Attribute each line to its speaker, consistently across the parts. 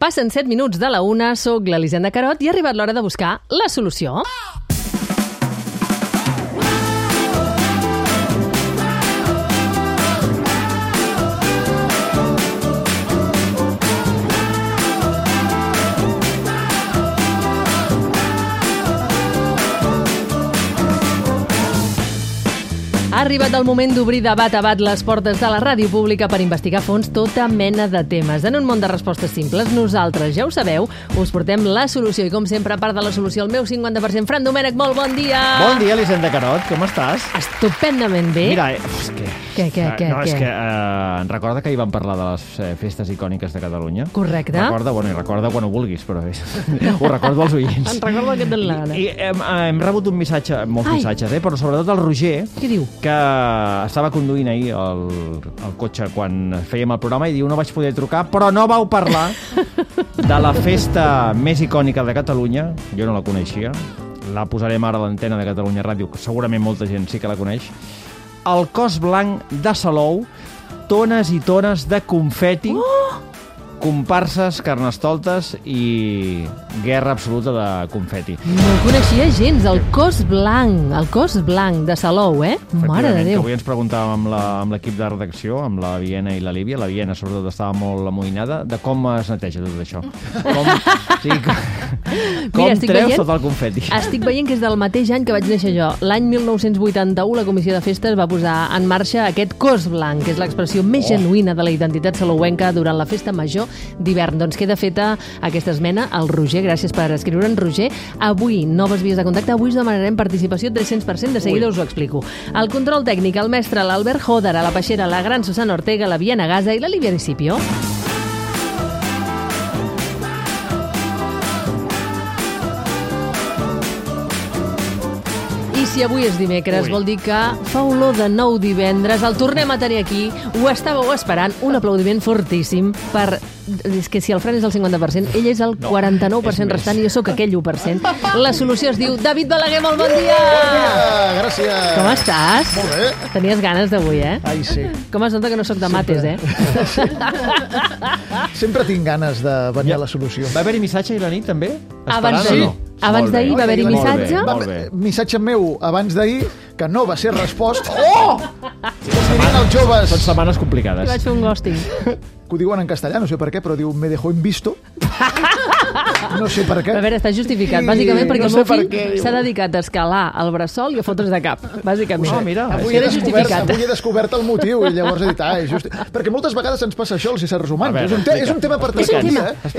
Speaker 1: Passen 7 minuts de la 1, soc l'Elisenda Carot i ha arribat l'hora de buscar la solució. Ha arribat el moment d'obrir de bat a bat les portes de la ràdio pública per investigar a fons tota mena de temes. En un món de respostes simples, nosaltres, ja ho sabeu, us portem la solució. I com sempre, a part de la solució, el meu 50%. Fran Domènech, molt bon dia!
Speaker 2: Bon dia, Elisenda Carot, com estàs?
Speaker 1: Estupendament bé.
Speaker 2: Mira,
Speaker 1: Què?
Speaker 2: És que recorda que ahir vam parlar de les festes icòniques de Catalunya?
Speaker 1: Correcte.
Speaker 2: Recorda quan ho vulguis, però ho recordo als oients.
Speaker 1: En recordo que tens la gana.
Speaker 2: I hem rebut un missatge, molts missatges, però sobretot el Roger,
Speaker 1: Què diu?
Speaker 2: que estava conduint ahir el cotxe quan fèiem el programa i diu, no vaig poder trucar, però no vau parlar de la festa més icònica de Catalunya. Jo no la coneixia. La posarem ara a l'antena de Catalunya Ràdio, que segurament molta gent sí que la coneix. El Cos Blanc de Salou, tones i tones de confeti, comparses, carnestoltes i guerra absoluta de confeti.
Speaker 1: No el coneixia gens, el Cos Blanc de Salou, Mare de Déu.
Speaker 2: Avui ens preguntàvem amb l'equip de redacció, amb la Viena i la Lívia. La Viena, sobretot, estava molt amoïnada de com es neteja tot això. Com treus tot el confeti.
Speaker 1: Estic veient que és del mateix any que vaig néixer jo. L'any 1981 la Comissió de Festes va posar en marxa aquest Cos Blanc, que és l'expressió més genuïna de la identitat salouenca durant la festa major d'hivern. Doncs queda feta aquesta esmena al Roger. Gràcies per escriure'n, Roger. Avui, noves vies de contacte. Avui us demanarem participació 300%. De seguida us ho explico. El control tècnic, el mestre, l'Albert Joder, a la Peixera, la gran Susana Ortega, la Viena Gaza i la Lívia Discipio. Si avui és dimecres, vol dir que fa olor de nou divendres. El tornem a tenir aquí. Ho estàveu esperant. Un aplaudiment fortíssim per... És que si el Fran és el 50%, ell és el 49% restant i jo sóc aquell 1%. La solució es diu David Balaguer, molt bon dia!
Speaker 3: Bon dia, gràcies!
Speaker 1: Com estàs?
Speaker 3: Molt bé.
Speaker 1: Tenies ganes d'avui,
Speaker 3: Ai, sí.
Speaker 1: Com es nota que no sóc de mates,
Speaker 3: Sempre tinc ganes de venir a la solució.
Speaker 2: Va haver-hi missatge ahir la nit, també?
Speaker 1: Abans
Speaker 2: Esperant o no?
Speaker 1: Abans d'ahir va haver-hi missatge.
Speaker 2: Molt bé.
Speaker 3: Missatge meu abans d'ahir, que no va ser respost. Oh! Miren els joves.
Speaker 2: Són setmanes complicades.
Speaker 1: I vaig fer un ghosting.
Speaker 3: Que ho diuen en castellà, no sé per què, però diu, me dejó en visto. No sé per què.
Speaker 1: A veure, està justificat, bàsicament perquè el meu fill s'ha dedicat a escalar el bressol i a fotre's de cap, bàsicament.
Speaker 2: Oh, mira,
Speaker 3: avui he descobert el motiu i llavors he dit, perquè moltes vegades ens passa això als éssers humans. És un tema per tractar.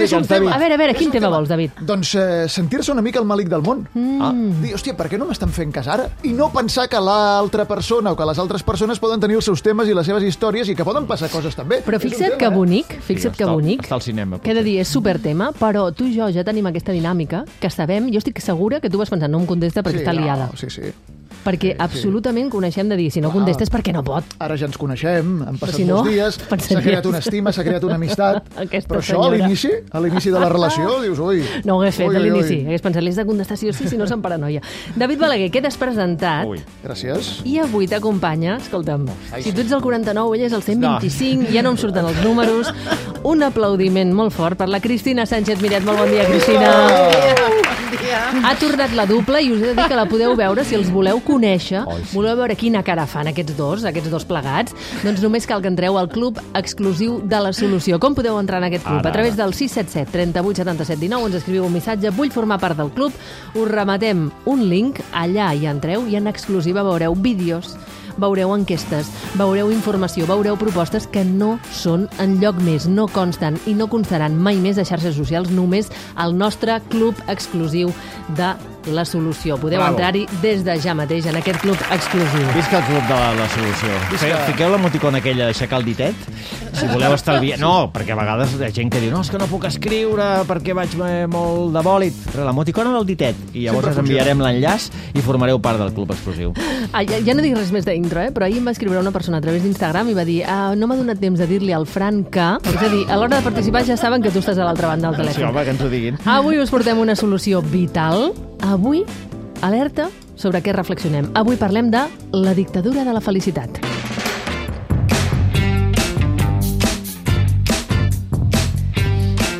Speaker 1: A veure, quin tema vols, David?
Speaker 3: Doncs sentir-se una mica el malic del món. Dir, hòstia, per què no m'estan fent cas ara? I no pensar que l'altra persona o que les altres persones poden tenir els seus temes i les seves històries i que poden passar coses també.
Speaker 1: Però fixa't que bonic,
Speaker 2: Està al cinema.
Speaker 1: Què he de dir, és supertema, però tu i jo ja tenim aquesta dinàmica que sabem, jo estic segura que tu vas pensant, no em contesta perquè està liada.
Speaker 3: Sí.
Speaker 1: Perquè absolutament coneixem de dir, si no contestes perquè no pot.
Speaker 3: Ara ja ens coneixem, han passat molts dies, s'ha creat una estima, s'ha creat una amistat, però això a l'inici de la relació, dius, ui...
Speaker 1: No ho hagués fet a l'inici, hagués pensat, l'has de contestar sí o sí, si no se'n paranoia. David Balaguer, quedes presentat.
Speaker 3: Gràcies.
Speaker 1: I avui t'acompanya, escolta'm, si tu ets el 49, ella és el 125, ja no em surten els números. Un aplaudiment molt fort per la Cristina Sánchez Miret. Molt bon dia, Cristina.
Speaker 4: Bon dia.
Speaker 1: Ha tornat la dupla i us he de dir que la podeu veure si els voleu conèixer, voleu veure quina cara fan aquests dos plegats, doncs només cal que entreu al club exclusiu de la solució. Com podeu entrar en aquest club? A través del 677 38 77 19 ens escriviu un missatge, vull formar part del club, us remetem un link, allà hi entreu i en exclusiva veureu vídeos, veureu enquestes, veureu informació, veureu propostes que no són enlloc més, no consten i no constaran mai més a xarxes socials, només al nostre club exclusiu de la solució. Podeu entrar-hi des de ja mateix en aquest club exclusiu.
Speaker 2: Visca el club de la solució. Fiqueu l'emoticona aquella d'aixecar el ditet, si voleu estalviar... No, perquè a vegades hi ha gent que diu no, és que no puc escriure perquè vaig molt de bòlit. L'emoticona del ditet. I llavors us enviarem l'enllaç i formareu part del club exclusiu.
Speaker 1: Ja no dic res més d'intro, però ahir em va escriure una persona a través d'Instagram i va dir no m'ha donat temps de dir-li al Fran que... És a dir, a l'hora de participar ja saben que tu estàs a l'altra banda del telèfon.
Speaker 2: Sí, home, que ens ho diguin.
Speaker 1: Avui us portem una solució vital. Avui, alerta sobre què reflexionem. Avui parlem de la dictadura de la felicitat.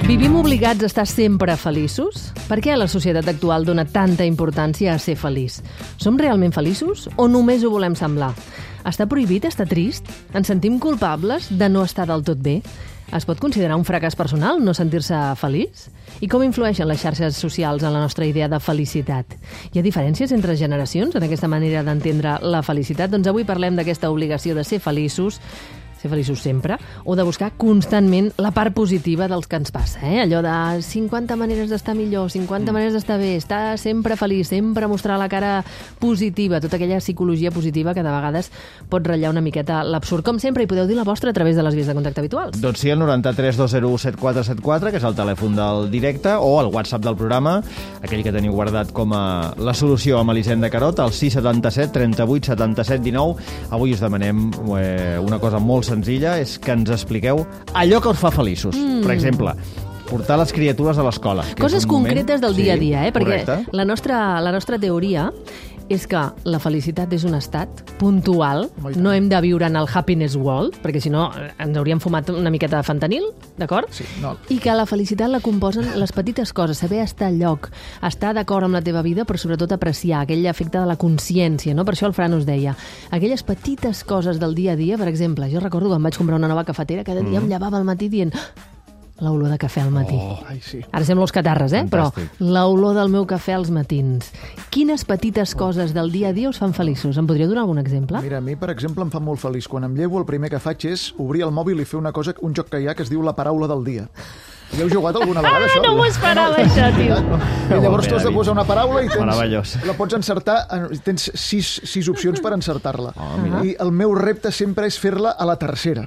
Speaker 1: Vivim obligats a estar sempre feliços? Per què la societat actual dona tanta importància a ser feliç? Som realment feliços o només ho volem semblar? Està prohibit estar trist? Ens sentim culpables de no estar del tot bé? Es pot considerar un fracàs personal no sentir-se feliç? I com influeixen les xarxes socials en la nostra idea de felicitat? Hi ha diferències entre generacions en aquesta manera d'entendre la felicitat? Doncs avui parlem d'aquesta obligació de ser feliços sempre, o de buscar constantment la part positiva dels que ens passa. Allò de 50 maneres d'estar millor, 50 maneres d'estar bé, estar sempre feliç, sempre mostrar la cara positiva, tota aquella psicologia positiva que de vegades pot ratllar una miqueta l'absurd. Com sempre, hi podeu dir la vostra a través de les vies de contacte habituals.
Speaker 2: Doncs sí, el 93 201 7474, que és el telèfon del directe, o el WhatsApp del programa, aquell que teniu guardat com a la solució amb Elisenda Carot, el 677 38 77 19. Avui us demanem una cosa molt senzilla, és que ens expliqueu allò que us fa feliços. Per exemple, portar les criatures a l'escola.
Speaker 1: Coses concretes del dia a dia, perquè
Speaker 2: correcte.
Speaker 1: la nostra teoria és que la felicitat és un estat puntual, no hem de viure en el happiness world, perquè si no ens hauríem fumat una miqueta de fentanil, d'acord?
Speaker 3: Sí, no.
Speaker 1: I que la felicitat la composen les petites coses, saber estar al lloc, estar d'acord amb la teva vida, però sobretot apreciar aquell efecte de la consciència, no? Per això el Fran us deia, aquelles petites coses del dia a dia, per exemple, jo recordo quan vaig comprar una nova cafetera, cada dia em llevava al matí dient l'olor de cafè al matí.
Speaker 3: Ai, sí.
Speaker 1: Ara sembla els catarres,
Speaker 2: Fantàstic.
Speaker 1: Però l'olor del meu cafè als matins. Quines petites coses del dia a dia us fan feliços? Em podríeu donar algun exemple?
Speaker 3: Mira, a mi, per exemple, em fa molt feliç. Quan em llevo, el primer que faig és obrir el mòbil i fer una cosa, un joc que hi ha que es diu la paraula del dia. Hi heu jugat alguna vegada, això?
Speaker 1: No m'ho esperava, això, tio.
Speaker 3: I llavors tu has de posar una paraula i
Speaker 2: Meravellós.
Speaker 3: la pots encertar, tens sis opcions per encertar-la.
Speaker 2: mira.
Speaker 3: I el meu repte sempre és fer-la a la tercera.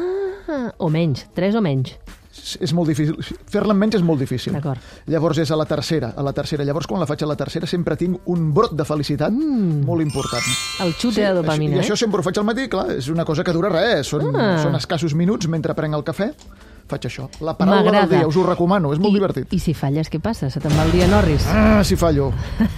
Speaker 1: O menys, 3 o menys.
Speaker 3: És molt difícil. Fer-la en menys és molt difícil.
Speaker 1: D'acord.
Speaker 3: Llavors és a la tercera. Llavors, quan la faig a la tercera, sempre tinc un brot de felicitat molt important.
Speaker 1: El xute de dopamina,
Speaker 3: I això sempre ho faig al matí, clar, és una cosa que dura res. Són escassos minuts mentre prenc el cafè. Faig això. La paraula del
Speaker 1: M'agrada.
Speaker 3: dia, us ho recomano, és molt divertit.
Speaker 1: I si falles, què passa? Se te'n va el dia Norris.
Speaker 3: Si fallo.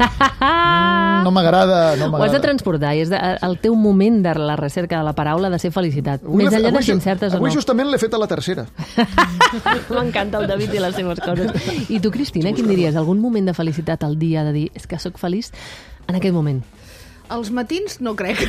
Speaker 3: No m'agrada, no
Speaker 1: Ho has de
Speaker 3: m'agrada.
Speaker 1: transportar, i és el teu moment de la recerca de la paraula de ser felicitat. Més enllà de si encertes o no.
Speaker 3: Avui justament l'he fet a la tercera.
Speaker 1: M'encanta el David i les seves coses. I tu, Cristina, quin diries? Algun moment de felicitat al dia de dir és que sóc feliç en aquest moment?
Speaker 4: Els matins no crec,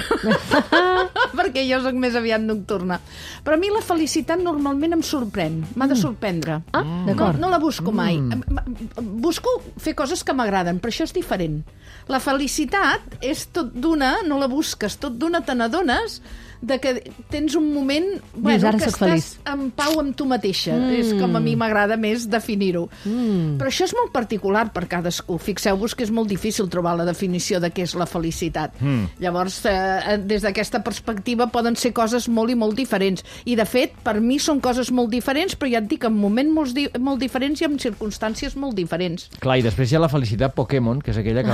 Speaker 4: perquè jo sóc més aviat nocturna. Però a mi la felicitat normalment em sorprèn, m'ha de sorprendre.
Speaker 1: Ah, d'acord.
Speaker 4: No la busco mai. Busco fer coses que m'agraden, però això és diferent. La felicitat és tot d'una, no la busques, tot d'una te n'adones de que tens un moment
Speaker 1: ara
Speaker 4: que
Speaker 1: soc
Speaker 4: estàs
Speaker 1: feliç.
Speaker 4: en pau amb tu mateixa. És com a mi m'agrada més definir-ho. Però això és molt particular per cadascú. Fixeu-vos que és molt difícil trobar la definició de què és la felicitat. Llavors, des d'aquesta perspectiva poden ser coses molt i molt diferents. I, de fet, per mi són coses molt diferents, però ja et dic, en moments molt diferents i en circumstàncies molt diferents.
Speaker 2: Clar, i després hi ha la felicitat Pokémon, que és aquella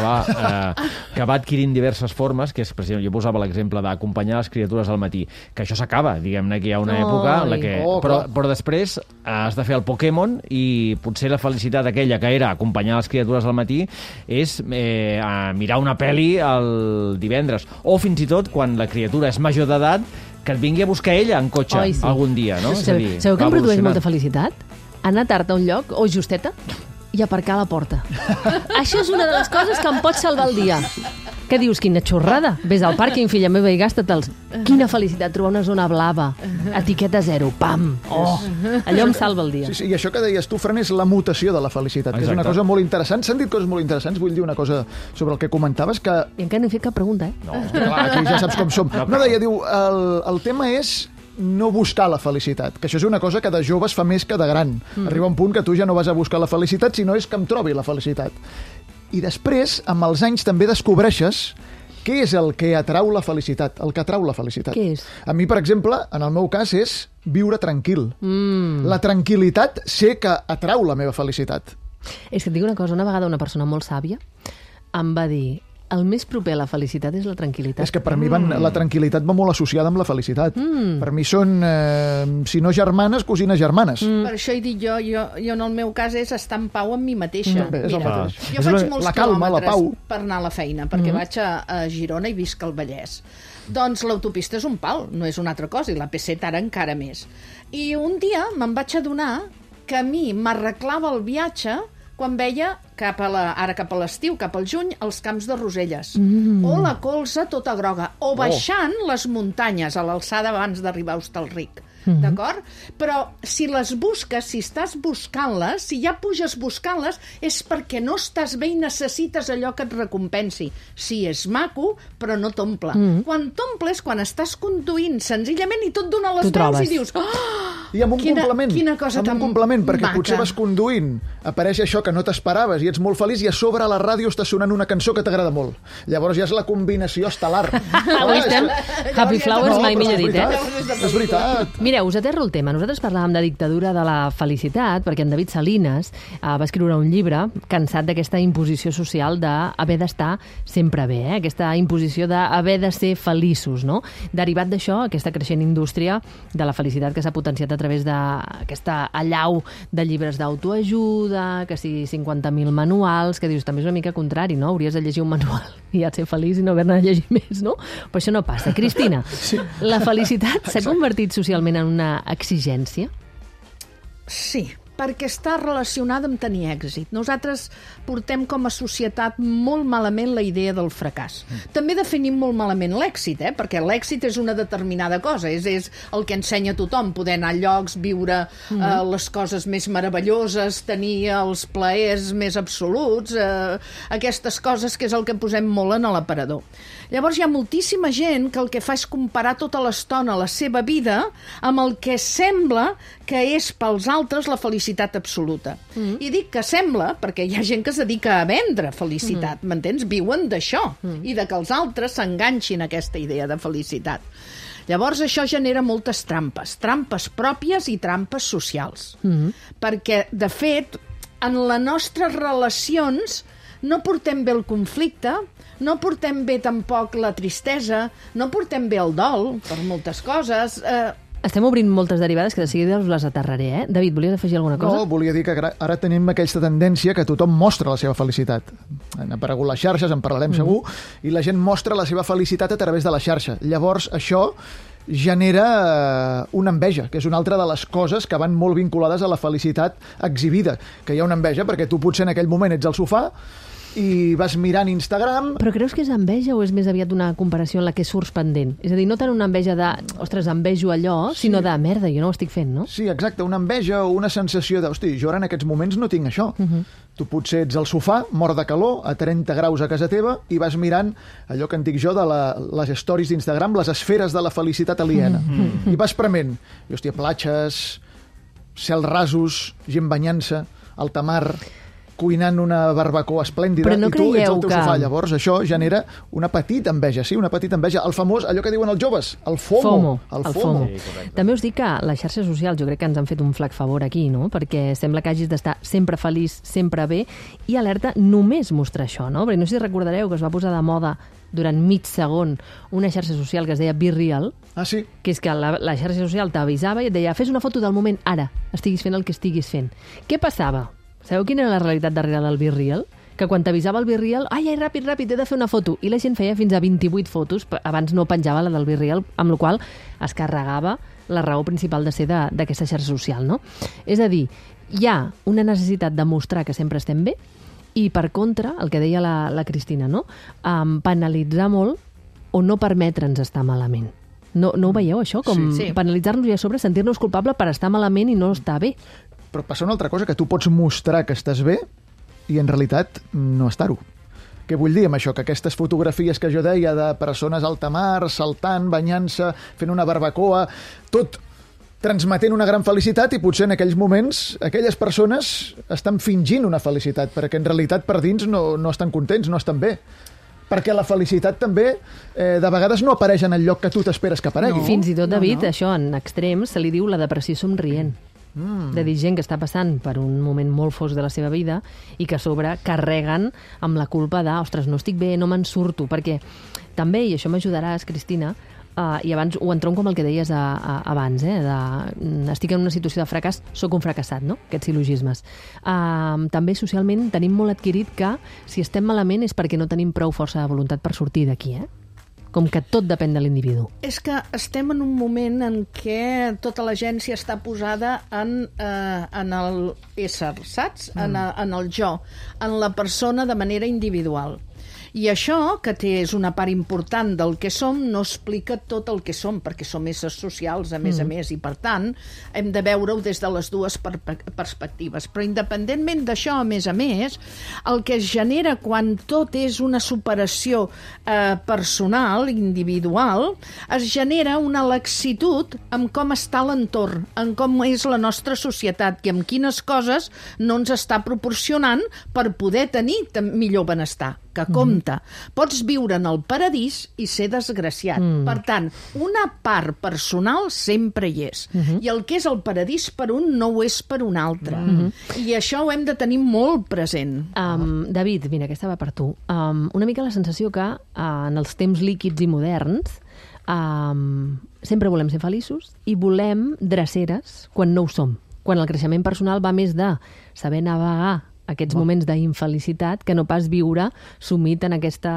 Speaker 2: que va adquirint diverses formes, que és, per exemple, jo posava l'exemple d'acompanyar les criatures al matí, que això s'acaba, diguem-ne que hi ha una època en la que... Però després has de fer el Pokémon i potser la felicitat aquella que era acompanyar les criatures al matí és mirar una pel·li el divendres, o fins i tot quan la criatura és major d'edat que et vingui a buscar ella en cotxe algun dia, no?
Speaker 1: Sabeu que em produeix molta felicitat? Anar tard a un lloc, o justeta, i aparcar a la porta. Això és una de les coses que em pot salvar el dia. Què dius? Quina xorrada. Ves al pàrquing, filla meva, i gasta't-els. Quina felicitat trobar una zona blava. Etiqueta 0. Pam! Oh! Allò em salva el dia.
Speaker 3: Sí, I això que deies tu, Fran, és la mutació de la felicitat, que és una cosa molt interessant. S'han dit coses molt interessants. Vull dir una cosa sobre el que comentaves, que...
Speaker 1: I encara no he fet cap pregunta,
Speaker 3: No, clar, aquí ja saps com som. No, deia, diu, el tema és no buscar la felicitat, que això és una cosa que de jove es fa més que de gran. Arriba un punt que tu ja no vas a buscar la felicitat, sinó és que em trobi la felicitat. I després, amb els anys, també descobreixes què és el que atrau la felicitat, el que atrau la felicitat.
Speaker 1: Què és?
Speaker 3: A mi, per exemple, en el meu cas, és viure tranquil. La tranquil·litat sé que atrau la meva felicitat.
Speaker 1: És que et dic una cosa, una vegada una persona molt sàvia em va dir el més proper a la felicitat és la tranquil·litat.
Speaker 3: És que per mi la tranquil·litat va molt associada amb la felicitat. Per mi són, si no germanes, cosines germanes.
Speaker 4: Per això he dit jo en el meu cas és estar en pau amb mi mateixa.
Speaker 3: Bé, és el
Speaker 4: Mira,
Speaker 3: mateix.
Speaker 4: jo faig molts
Speaker 3: la calma, la pau.
Speaker 4: per anar a la feina, perquè vaig a Girona i visc al Vallès. Doncs l'autopista és un pal, no és una altra cosa, i la P7 ara encara més. I un dia me'n vaig adonar que a mi m'arreglava el viatge quan veia ara cap a l'estiu, cap al juny, els camps de Roselles. O la colza tota groga. O baixant les muntanyes a l'alçada abans d'arribar a Hostalric. D'acord? Però si les busques, si estàs buscant-les, si ja puges buscant-les, és perquè no estàs bé i necessites allò que et recompensi. Sí, és maco, però no t'omple. Quan t'omple és quan estàs conduint senzillament i tot dona les mans i dius...
Speaker 3: I amb un complement.
Speaker 4: Quina cosa tan
Speaker 3: complement, perquè
Speaker 4: maca.
Speaker 3: potser vas conduint, apareix això que no t'esperaves i ets molt feliç i a sobre a la ràdio està sonant una cançó que t'agrada molt. Llavors ja és la combinació estel·lar.
Speaker 1: Avui estem Happy Flowers, mai millor dit,
Speaker 3: És veritat.
Speaker 1: Mireu, us aterro el tema. Nosaltres parlàvem de dictadura de la felicitat, perquè en David Salinas va escriure un llibre cansat d'aquesta imposició social d'haver d'estar sempre bé, aquesta imposició d'haver de ser feliços, no? Derivat d'això, aquesta creixent indústria de la felicitat que s'ha potenciat a través d'aquesta allau de llibres d'autoajuda, que si 50.000 manuals, que dius, també és una mica contrari, no? Hauries de llegir un manual i ja et ser feliç i no haver-ne de llegir més, no? Però això no passa. Cristina, la felicitat s'ha convertit socialment en una exigència?
Speaker 4: Sí, perquè està relacionada amb tenir èxit. Nosaltres portem com a societat molt malament la idea del fracàs. També definim molt malament l'èxit, perquè l'èxit és una determinada cosa, és el que ensenya tothom, poder anar a llocs, viure les coses més meravelloses, tenir els plaers més absoluts, aquestes coses que és el que posem molt en l'aparador. Llavors hi ha moltíssima gent que el que fa és comparar tota l'estona la seva vida amb el que sembla que és pels altres la felicitat absoluta. I dic que sembla perquè hi ha gent que es dedica a vendre felicitat, m'entens? Viuen d'això i de que els altres s'enganxin a aquesta idea de felicitat. Llavors això genera moltes trampes pròpies i trampes socials. Perquè, de fet, en les nostres relacions no portem bé el conflicte, no portem bé tampoc la tristesa, no portem bé el dol per moltes coses.
Speaker 1: Estem obrint moltes derivades que de seguida us les aterraré, David, volies afegir alguna cosa?
Speaker 3: No, volia dir que ara tenim aquesta tendència que tothom mostra la seva felicitat. Han aparegut les xarxes, en parlarem segur, i la gent mostra la seva felicitat a través de la xarxa. Llavors, això genera una enveja, que és una altra de les coses que van molt vinculades a la felicitat exhibida, que hi ha una enveja perquè tu potser en aquell moment ets al sofà i vas mirant Instagram...
Speaker 1: Però creus que és enveja o és més aviat una comparació en la que surts pendent? És a dir, no tant una enveja de, ostres, envejo allò, sinó de, merda, jo no ho estic fent, no?
Speaker 3: Sí, exacte, una enveja o una sensació de, hosti, jo ara en aquests moments no tinc això. Tu potser ets al sofà, mort de calor, a 30 graus a casa teva, i vas mirant allò que en dic jo de les stories d'Instagram, les esferes de la felicitat aliena. I vas prement. I, hòstia, platges, cels rasos, gent banyant-se, alta mar... cuinant una barbacoa esplèndida
Speaker 1: no
Speaker 3: i tu ets al teu sofà.
Speaker 1: que...
Speaker 3: Llavors això genera una petita enveja, sí, una petita enveja. El famós, allò que diuen els joves, el FOMO.
Speaker 1: El FOMO.
Speaker 2: Sí,
Speaker 1: també us dic que les xarxes socials jo crec que ens han fet un flac favor aquí, no? Perquè sembla que hagis d'estar sempre feliç, sempre bé, i alerta només mostrar això, no? Perquè no sé si recordareu que es va posar de moda durant mig segon una xarxa social que es deia Be Real,
Speaker 3: sí.
Speaker 1: Que és que la xarxa social t'avisava i et deia, fes una foto del moment ara, estiguis fent el que estiguis fent. Què passava? Sabeu quina era la realitat darrere del Be Real? Que quan t'avisava el Be Real, ai, ràpid, he de fer una foto. I la gent feia fins a 28 fotos, abans no penjava la del Be Real, amb la qual es carregava la raó principal de ser d'aquesta xarxa social, no? És a dir, hi ha una necessitat de mostrar que sempre estem bé i, per contra, el que deia la Cristina, no? Penalitzar molt o no permetre'ns estar malament. No ho veieu, això? Com
Speaker 4: sí.
Speaker 1: Penalitzar-nos i a sobre sentir-nos culpable per estar malament i no estar bé.
Speaker 3: Però passa una altra cosa, que tu pots mostrar que estàs bé i en realitat no estar-ho. Què vull dir amb això? Que aquestes fotografies que jo deia de persones a alta mar, saltant, banyant-se, fent una barbacoa, tot transmetent una gran felicitat i potser en aquells moments aquelles persones estan fingint una felicitat perquè en realitat per dins no estan contents, no estan bé. Perquè la felicitat també de vegades no apareix en el lloc que tu t'esperes que aparegui.
Speaker 1: Fins i tot, David, això en extrems se li diu la depressió somrient. De dir gent que està passant per un moment molt fosc de la seva vida i que a sobre carreguen amb la culpa de, ostres, no estic bé, no me'n surto, perquè també, i això m'ajudaràs, Cristina, i abans ho entronco com el que deies abans, estic en una situació de fracàs, sóc un fracassat, no? Aquests sil·logismes. També socialment tenim molt adquirit que si estem malament és perquè no tenim prou força de voluntat per sortir d'aquí, com que tot depèn de l'individu.
Speaker 4: És que estem en un moment en què tota l'agència està posada en el ésser, saps? En el jo, en la persona de manera individual. I això, que és una part important del que som, no explica tot el que som, perquè som éssers socials, a més, i per tant, hem de veure-ho des de les dues perspectives. Però independentment d'això, a més, el que es genera quan tot és una superació personal, individual, es genera una laxitud en com està l'entorn, en com és la nostra societat i amb quines coses no ens està proporcionant per poder tenir millor benestar. Que compte, pots viure en el paradís i ser desgraciat. Per tant, una part personal sempre hi és. I el que és el paradís per un no ho és per un altre. I això ho hem de tenir molt present.
Speaker 1: David, mira, aquesta va per tu. Una mica la sensació que en els temps líquids i moderns sempre volem ser feliços i volem dreceres quan no ho som. Quan el creixement personal va més de saber navegar aquests moments d'infelicitat que no pas viure sumit en aquesta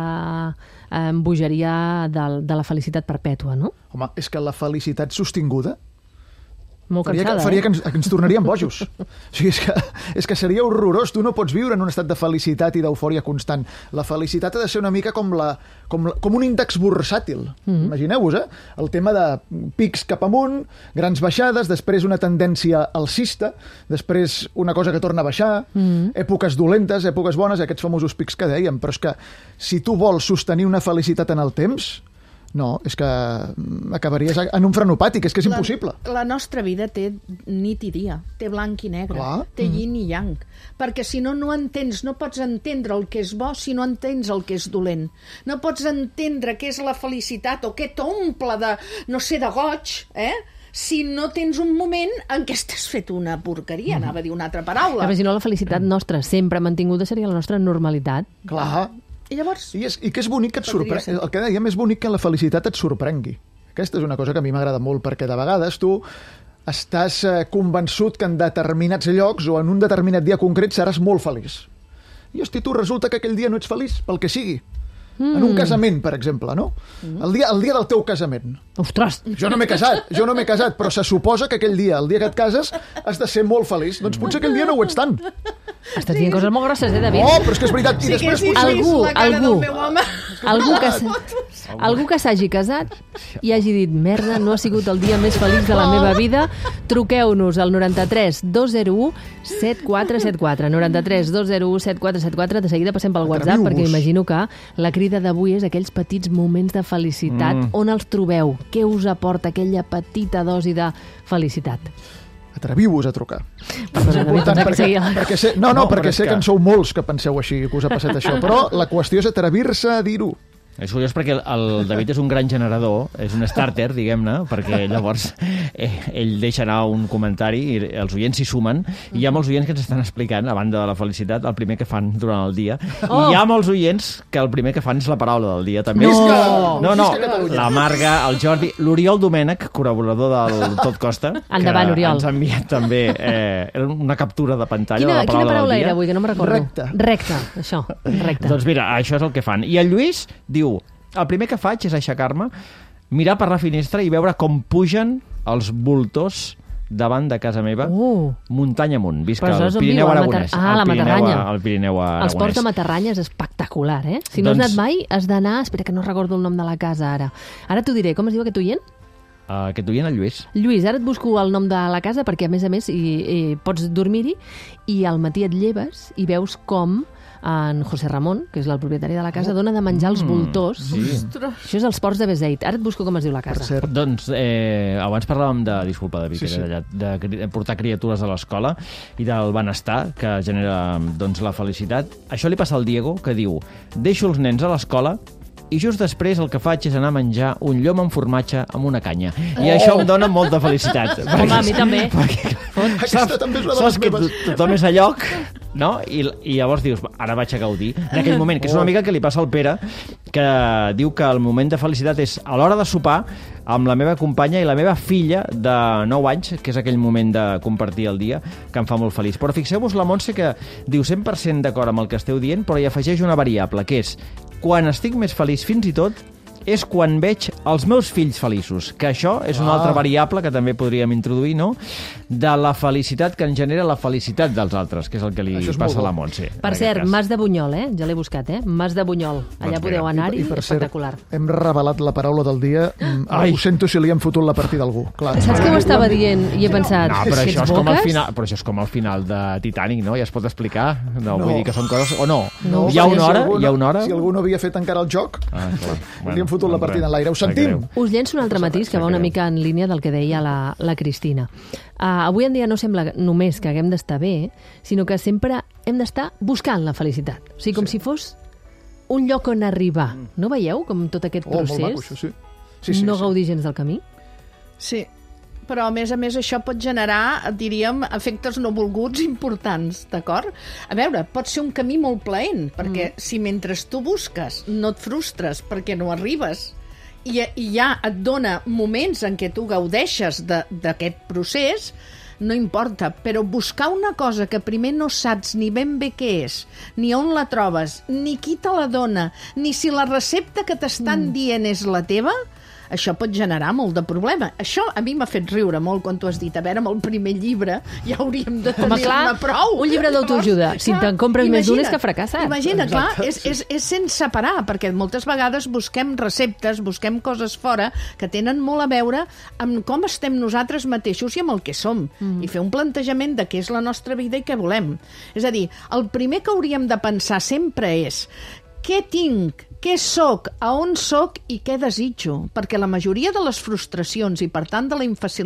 Speaker 1: bogeria de la felicitat perpètua, no?
Speaker 3: Home, és que la felicitat sostinguda
Speaker 1: molt cansada,
Speaker 3: faria que ens tornaríem bojos. O sigui, és que seria horrorós. Tu no pots viure en un estat de felicitat i d'eufòria constant. La felicitat ha de ser una mica com un índex bursàtil. Imagineu-vos, el tema de pics cap amunt, grans baixades, després una tendència alcista, després una cosa que torna a baixar, èpoques dolentes, èpoques bones, aquests famosos pics que dèiem. Però és que si tu vols sostenir una felicitat en el temps, no, és que acabaries en un frenopàtic, és que és impossible.
Speaker 4: La nostra vida té nit i dia, té blanc i negre, té yin i yang, perquè si no, no entens, no pots entendre el que és bo si no entens el que és dolent. No pots entendre què és la felicitat o què t'omple de, no sé, de goig, si no tens un moment en què estàs fet una porqueria, anava a dir una altra paraula.
Speaker 1: Però si no, la felicitat nostra sempre mantinguda seria la nostra normalitat.
Speaker 3: Clar.
Speaker 4: I llavors...
Speaker 3: I que és bonic que et sorprengui. El que dèiem és bonic que la felicitat et sorprengui. Aquesta és una cosa que a mi m'agrada molt, perquè de vegades tu estàs convençut que en determinats llocs o en un determinat dia concret seràs molt feliç. I, hosti, tu resulta que aquell dia no ets feliç, pel que sigui. En un casament, per exemple, no? El dia del teu casament.
Speaker 1: Ostres!
Speaker 3: Jo no m'he casat, però se suposa que aquell dia, el dia que et cases, has de ser molt feliç. Doncs potser aquell dia no ho ets tant.
Speaker 1: Estàs dient coses molt grosses, David?
Speaker 3: Oh, però és que és veritat. I després
Speaker 1: algú que s'hagi casat i hagi dit, merda, no ha sigut el dia més feliç de la meva vida, truqueu-nos al 93 201 7474. 93 201 7474. De seguida passem pel WhatsApp, perquè imagino que la crida d'avui és aquells petits moments de felicitat. On els trobeu? Què us aporta aquella petita dosi de felicitat?
Speaker 3: Atreviu-vos a trucar.
Speaker 1: Perquè
Speaker 3: sé que en sou molts que penseu així, que us ha passat això, però la qüestió és atrevir-se a dir-ho.
Speaker 2: És curiós perquè el David és un gran generador, és un starter, diguem-ne, perquè llavors ell deixa anar un comentari i els oients s'hi sumen, i hi ha molts oients que ens estan explicant, a banda de la felicitat, el primer que fan durant el dia. I hi ha molts oients que el primer que fan és la paraula del dia, també. No, la Marga, el Jordi, l'Oriol Domènec, col·laborador del Tot Costa,
Speaker 1: endavant, Oriol,
Speaker 2: ens ha enviat també una captura de pantalla de la paraula del dia.
Speaker 1: Quina paraula era avui, que no me'n recordo? Recte, això, recte.
Speaker 2: Doncs mira, això és el que fan. I el Lluís diu, el primer que faig és aixecar-me, mirar per la finestra i veure com pugen els voltors davant de casa meva, muntanya amunt. Visc al Pirineu Aragonès.
Speaker 1: La Matarranya.
Speaker 2: El Pirineu Aragonès.
Speaker 1: Els ports de Matarranya és espectacular, eh? Si no has anat mai, has d'anar... Espera, que no recordo el nom de la casa ara. Ara t'ho diré. Com es diu aquest oient?
Speaker 2: Aquest oient, el Lluís.
Speaker 1: Lluís, ara et busco el nom de la casa perquè, a més, pots dormir-hi i al matí et lleves i veus com en José Ramon, que és el propietari de la casa, dona de menjar als voltors.
Speaker 2: Sí.
Speaker 1: Això és els ports de Beseit. Ara et busco com es diu la casa.
Speaker 2: Doncs abans parlàvem de, disculpa, David, de portar criatures a l'escola i del benestar que genera doncs, la felicitat. Això li passa al Diego, que diu, deixo els nens a l'escola i just després el que faig és anar a menjar un llom amb formatge amb una canya. I això em dona molta felicitat.
Speaker 1: Home, a mi també.
Speaker 3: Aquesta també és una de les meves.
Speaker 2: Tothom és a lloc, no? I llavors dius, ara vaig a gaudir d'aquell moment, que és una mica que li passa al Pere, que diu que el moment de felicitat és a l'hora de sopar amb la meva companya i la meva filla de 9 anys, que és aquell moment de compartir el dia, que em fa molt feliç. Però fixeu-vos la Montse, que diu 100% d'acord amb el que esteu dient, però hi afegeix una variable, que és quan estic més feliç fins i tot és quan veig els meus fills feliços, que això és una altra variable que també podríem introduir, no?, de la felicitat que en genera la felicitat dels altres, que és el que li passa a la Montse.
Speaker 1: Per cert, Mas de Bunyol, ja l'he buscat, Mas de Bunyol. Allà podeu anar-hi, espectacular.
Speaker 3: Hem revelat la paraula del dia. Ho sento si li hem fotut la partida a algú. Clar.
Speaker 1: Saps què ho estava dient? I he pensat,
Speaker 2: no, però això és com al final de Titanic, no? Ja es pot explicar? No, vull dir que són coses... O no? Hi ha una hora?
Speaker 3: Si algú no havia fet encara el joc, li hem fotut la partida en l'aire. Ho sentim.
Speaker 1: Us llenço un altre matís que va una mica en línia del que deia la Cristina. Avui en dia no sembla només que haguem d'estar bé, sinó que sempre hem d'estar buscant la felicitat. O sigui, com si fos un lloc on arribar. No veieu com tot aquest procés?
Speaker 3: Molt maco, això, sí.
Speaker 1: No gaudir gens del camí?
Speaker 4: Sí, però a més això pot generar, diríem, efectes no volguts importants, d'acord? A veure, pot ser un camí molt plaent, perquè si mentre tu busques no et frustres perquè no arribes i ja et dona moments en què tu gaudeixes d'aquest procés, no importa, però buscar una cosa que primer no saps ni ben bé què és, ni on la trobes, ni qui te la dona, ni si la recepta que t'estan dient és la teva, això pot generar molt de problema. Això a mi m'ha fet riure molt quan tu has dit, a veure, amb el primer llibre ja hauríem de tenir-ne prou.
Speaker 1: Un llibre d'autoajuda. Si te'n compres més d'un és que fracassat.
Speaker 4: Imagina, clar, és sense parar, perquè moltes vegades busquem receptes, busquem coses fora que tenen molt a veure amb com estem nosaltres mateixos i amb el que som. I fer un plantejament de què és la nostra vida i què volem. És a dir, el primer que hauríem de pensar sempre és què tinc, què sóc, a on sóc i què desitjo, perquè la majoria de les frustracions i, per tant, de la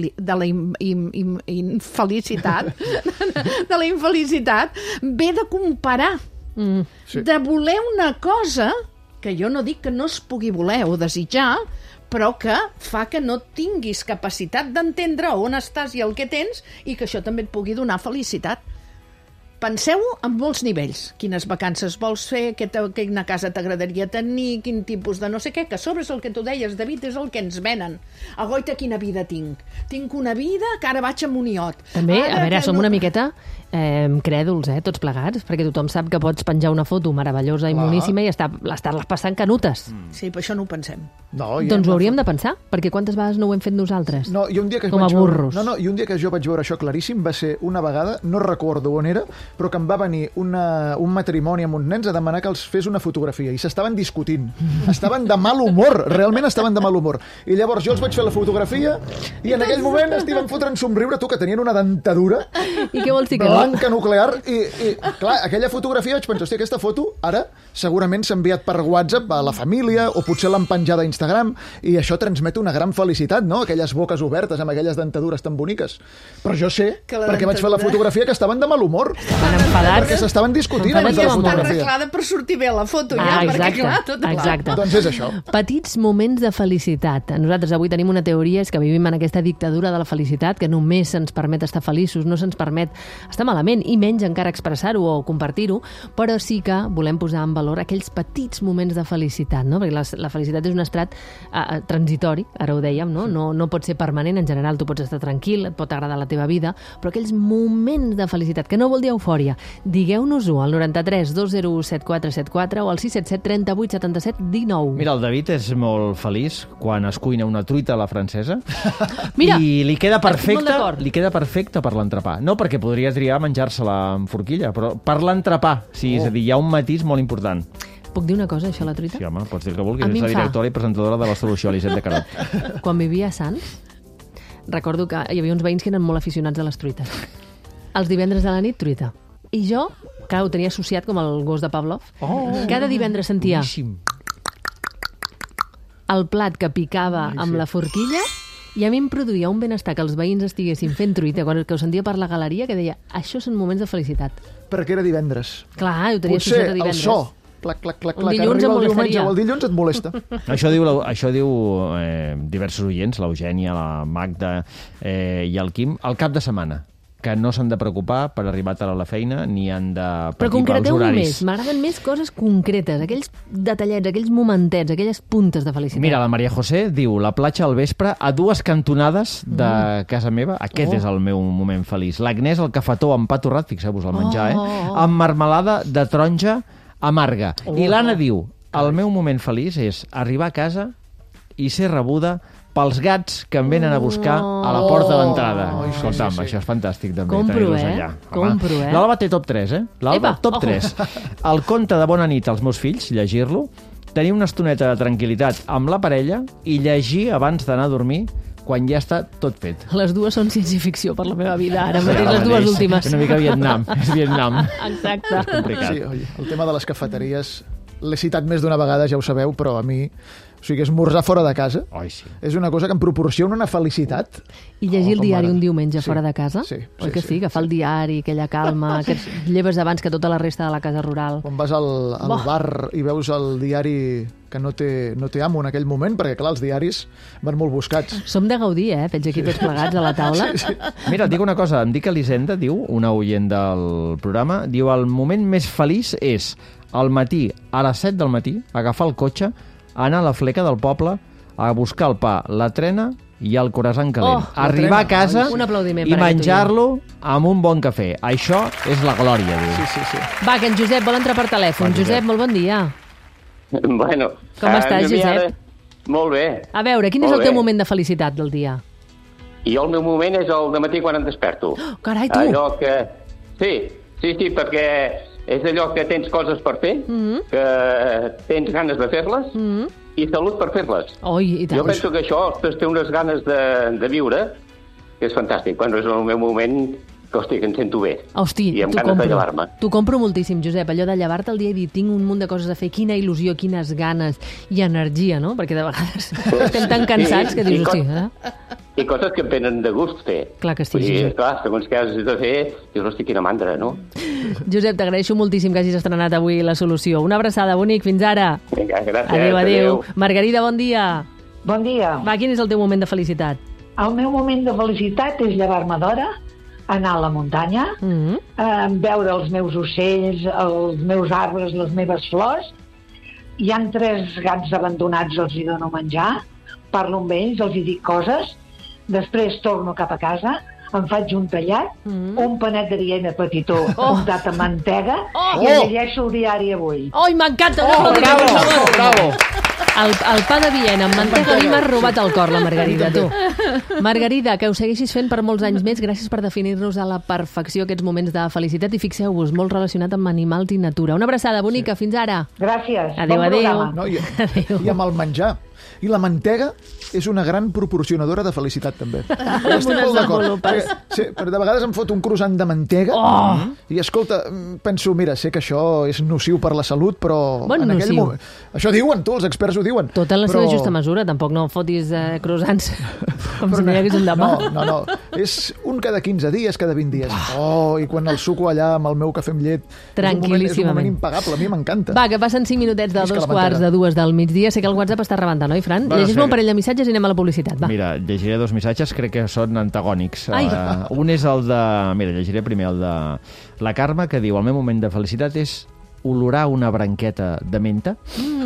Speaker 4: infelicitat ve de comparar, de voler una cosa que jo no dic que no es pugui voler o desitjar, però que fa que no tinguis capacitat d'entendre on estàs i el que tens i que això també et pugui donar felicitat. Penseu-ho en molts nivells. Quines vacances vols fer, quina casa t'agradaria tenir, quin tipus de no sé què, que a sobre és el que tu deies, David, és el que ens venen. Agoita, quina vida tinc. Tinc una vida que ara vaig a Muniot.
Speaker 1: També, a veure, som una miqueta crèduls, tots plegats, perquè tothom sap que pots penjar una foto meravellosa i moníssima i estar-les passant canutes.
Speaker 4: Sí, però això no ho pensem.
Speaker 1: Doncs ho hauríem de pensar, perquè quantes vegades no ho hem fet nosaltres?
Speaker 3: No, i un dia que
Speaker 1: com a burros.
Speaker 3: I un dia que jo vaig veure això claríssim va ser una vegada, no recordo on era, però que em va venir un matrimoni amb uns nens a demanar que els fes una fotografia i s'estaven discutint. Estaven de mal humor, realment estaven de mal humor. I llavors jo els vaig fer la fotografia i en aquell moment estaven fotent somriure, tu, que tenien una dentadura
Speaker 1: i què vols dir que
Speaker 3: blanca nuclear i clar, aquella fotografia vaig pensar, hòstia, aquesta foto ara segurament s'ha enviat per WhatsApp a la família o potser l'han penjada a Instagram i això transmet una gran felicitat, no? Aquelles boques obertes amb aquelles dentadures tan boniques. Però jo sé, perquè vaig fer la fotografia, que estaven de mal humor.
Speaker 1: Estaven enfadats.
Speaker 3: Perquè s'estaven discutint abans de la fotografia.
Speaker 4: Està arreglada per sortir bé a la foto, ja, perquè clar, tot clar.
Speaker 1: Exacte.
Speaker 3: Doncs és això.
Speaker 1: Petits moments de felicitat. Nosaltres avui tenim una teoria, és que vivim en aquesta dictadura de la felicitat, que només se'ns permet estar feliços, no se'ns permet estar malament, i menys encara expressar-ho o compartir-ho, però sí que volem posar en valor aquells petits moments de felicitat, no? Perquè la felicitat és un estat transitori, ara ho dèiem, no? No pot ser permanent, en general tu pots estar tranquil, et pot agradar la teva vida, però aquells moments de felicitat, que no vol dir eufòria, digueu-nos-ho al 93 201 7474 o al 677 38 77 19.
Speaker 2: Mira, el David és molt feliç quan es cuina una truita a la francesa.
Speaker 1: Mira,
Speaker 2: i li queda perfecte per l'entrepà. No perquè podria triar menjar-se-la amb forquilla, però per l'entrepà, sí, és a dir, hi ha un matís molt important.
Speaker 1: Puc dir una cosa, això, la truita?
Speaker 2: Sí, home, pots dir el que vulguis. És la directora i presentadora de la Solució, Elisette de Carot.
Speaker 1: Quan vivia a Sants, recordo que hi havia uns veïns que eren molt aficionats a les truites. Els divendres de la nit, truita. I jo, clar, ho tenia associat com el gos de Pavlov. Cada divendres sentia el plat que picava amb la forquilla i a mi em produïa un benestar que els veïns estiguessin fent truita, quan que ho sentia per la galeria, que deia, això són moments de felicitat.
Speaker 3: Perquè era divendres.
Speaker 1: Clar, ho tenia associat a divendres.
Speaker 3: Potser el so, clac, clac, clac,
Speaker 1: un dilluns em molestaria.
Speaker 3: O el dilluns et molesta.
Speaker 2: Això diu diversos oients, l'Eugènia, la Magda i el Quim, al cap de setmana, que no s'han de preocupar per arribar tard a la feina ni han de patir pels horaris.
Speaker 1: Però concreteu-ho més, m'agraden més coses concretes, aquells detallets, aquells momentets, aquelles puntes de felicitat.
Speaker 2: Mira, la Maria José diu, la platja al vespre a 2 cantonades de casa meva, aquest és el meu moment feliç. L'Agnès, el cafetó amb pa torrat, fixeu-vos el menjar, amb marmelada de taronja amarga. I l'Anna diu, el meu moment feliç és arribar a casa i ser rebuda pels gats que em venen a buscar a la porta d'entrada. Escolta'm, això és fantàstic també.
Speaker 1: Compro,
Speaker 2: tenir-los allà.
Speaker 1: Compro,
Speaker 2: L'Alba té top 3, L'Alba, top 3. El conte de Bona nit als meus fills, llegir-lo, tenir una estoneta de tranquil·litat amb la parella i llegir abans d'anar a dormir quan ja està tot fet.
Speaker 1: Les dues són ciència-ficció per la meva vida, ara mateix, les dues últimes.
Speaker 2: És una mica Vietnam, és Vietnam.
Speaker 1: Exacte.
Speaker 2: És complicat.
Speaker 3: Sí, oi, el tema de les cafeteries l'he citat més d'una vegada, ja ho sabeu, però a mi, o sigui, esmorzar fora de casa és una cosa que em proporciona una felicitat.
Speaker 1: I llegir el diari un diumenge fora de casa?
Speaker 3: Sí.
Speaker 1: Oi que sí? Agafar el diari, aquella calma, que et lleves abans que tota la resta de la casa rural.
Speaker 3: Quan vas al bar i veus el diari que no té amo en aquell moment, perquè, clar, els diaris van molt buscats.
Speaker 1: Som de gaudir, veig aquí tots plegats a la taula.
Speaker 3: Sí.
Speaker 2: Mira, et dic una cosa, em dic Elisenda, diu, una oient del programa, diu, el moment més feliç és al matí, a les 7 del matí, agafar el cotxe, anar a la fleca del poble, a buscar el pa, la trena i el croissant calent. Arribar a casa i menjar-lo amb un bon cafè. Això és la glòria, diu.
Speaker 3: Sí.
Speaker 1: Va, que en Josep vol entrar per telèfon. Josep, molt bon dia.
Speaker 5: Bueno,
Speaker 1: com estàs, Josep?
Speaker 5: Molt bé.
Speaker 1: A veure, quin és el teu moment de felicitat del dia?
Speaker 5: I el meu moment és el dematí quan em desperto.
Speaker 1: Oh, carai, tu!
Speaker 5: Allò que... Sí, perquè és allò que tens coses per fer, que tens ganes de fer-les i salut per fer-les.
Speaker 1: I tant.
Speaker 5: Jo penso que això té unes ganes de viure, que és fantàstic. Quan és el meu moment, que em sento bé. I amb ganes de llevar-me.
Speaker 1: T'ho compro moltíssim, Josep, allò de llevar-te el dia i dir tinc un munt de coses a fer, quina il·lusió, quines ganes i energia, no? Perquè de vegades estem tan cansats que dius,
Speaker 5: I coses que em venen de gust fer.
Speaker 1: Clar que sí,
Speaker 5: Josep. Clar, segons què has de fer, dius, hosti, quina mandra, no?
Speaker 1: Josep, t'agraeixo moltíssim que hagis estrenat avui La Solució. Una abraçada, bonic, fins ara.
Speaker 5: Vinga, gràcies.
Speaker 1: Adéu. Margarida, bon dia.
Speaker 6: Bon dia.
Speaker 1: Va, quin és el teu moment de felicitat?
Speaker 6: El meu moment de felicitat és llevar-me d'hora, anar a la muntanya, veure els meus ocells, els meus arbres, les meves flors. Hi han 3 gats abandonats, els hi dono menjar, parlo amb ells, els hi dic coses, després torno cap a casa, em faig un tallat, un panet de viena petitó untat amb mantega i llegeixo el diari avui.
Speaker 1: M'encanta!
Speaker 2: Bravo!
Speaker 1: El pa de Viena amb mantega a mi m'ha robat el cor, la Margarida, tu. Margarida, que ho segueixis fent per molts anys més, gràcies per definir-nos a la perfecció aquests moments de felicitat i fixeu-vos, molt relacionat amb animals i natura. Una abraçada bonica, fins ara.
Speaker 6: Gràcies.
Speaker 1: Adéu.
Speaker 3: No, i amb el menjar. I la mantega és una gran proporcionadora de felicitat, també. Estic molt d'acord. Sí, però de vegades em fot un croissant de mantega i, escolta, penso, mira, sé que això és nociu per la salut, però en aquell moment... Això diuen, els experts ho diuen.
Speaker 1: Tot en la seva justa mesura, tampoc no fotis croissants com si no hi hagués un demà.
Speaker 3: No. És un cada 15 dies, cada 20 dies. I quan el suco allà amb el meu cafè amb llet és un moment impagable, a mi m'encanta.
Speaker 1: Va, que passen 5 minutets de 2:45 del migdia. Sé que el WhatsApp està rebentant, oi, Fran? Llegeix-me un parell de missatges i anem a la publicitat, va.
Speaker 2: Mira, llegiré 2 missatges, crec que són antagònics. Un és el de... Mira, llegiré primer el de la Carme, que diu: el meu moment de felicitat és olorar una branqueta de menta.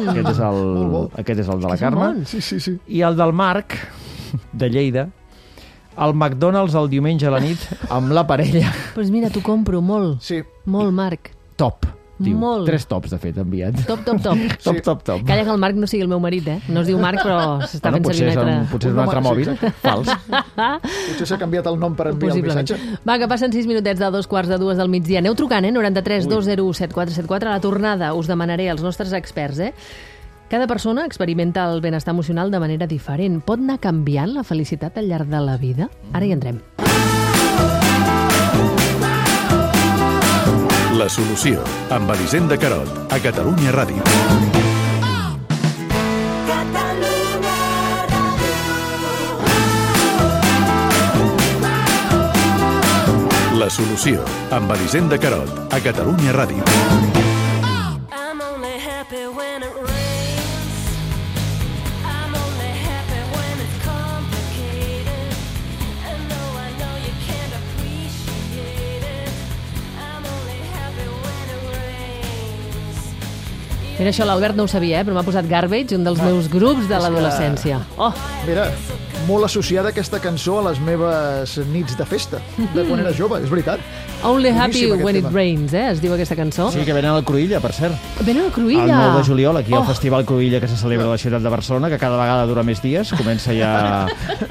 Speaker 2: Aquest és el de la Carme.
Speaker 3: Sí.
Speaker 2: I el del Marc, de Lleida, al McDonald's el diumenge a la nit amb la parella.
Speaker 1: Doncs mira, t'ho compro molt.
Speaker 3: Sí.
Speaker 1: Molt, Marc.
Speaker 2: Top. Diu,
Speaker 1: molt.
Speaker 2: 3 tops, de fet, enviat.
Speaker 1: Top.
Speaker 2: Top.
Speaker 1: Calla que el Marc no sigui el meu marit, No es diu Marc, però s'està fent servir un altre...
Speaker 2: Potser és un altre mòbil, fals.
Speaker 3: Potser s'ha canviat el nom per enviar el missatge.
Speaker 1: Va, que passen 6 minutets de 2:45 del migdia. Aneu trucant, 93 201 7474. A la tornada us demanaré als nostres experts, Cada persona experimenta el benestar emocional de manera diferent. Pot anar canviant la felicitat al llarg de la vida? Ara hi entrem.
Speaker 7: La Solució, amb Elisenda Carot, a Catalunya Ràdio. La Solució, amb Elisenda Carot, a Catalunya Ràdio.
Speaker 1: Mira, això l'Albert no ho sabia, però m'ha posat Garbage, un dels meus grups de l'adolescència.
Speaker 3: Mira, molt associada aquesta cançó a les meves nits de festa, de quan era jove, és veritat.
Speaker 1: Only Happy
Speaker 3: Boníssim, aquest
Speaker 1: When It
Speaker 3: tema.
Speaker 1: Rains, es diu aquesta cançó.
Speaker 2: Sí, que venen al Cruïlla, per cert.
Speaker 1: Venen a Cruïlla.
Speaker 2: El 9 de juliol, aquí al Festival Cruïlla que se celebra a la ciutat de Barcelona, que cada vegada dura més dies, comença ja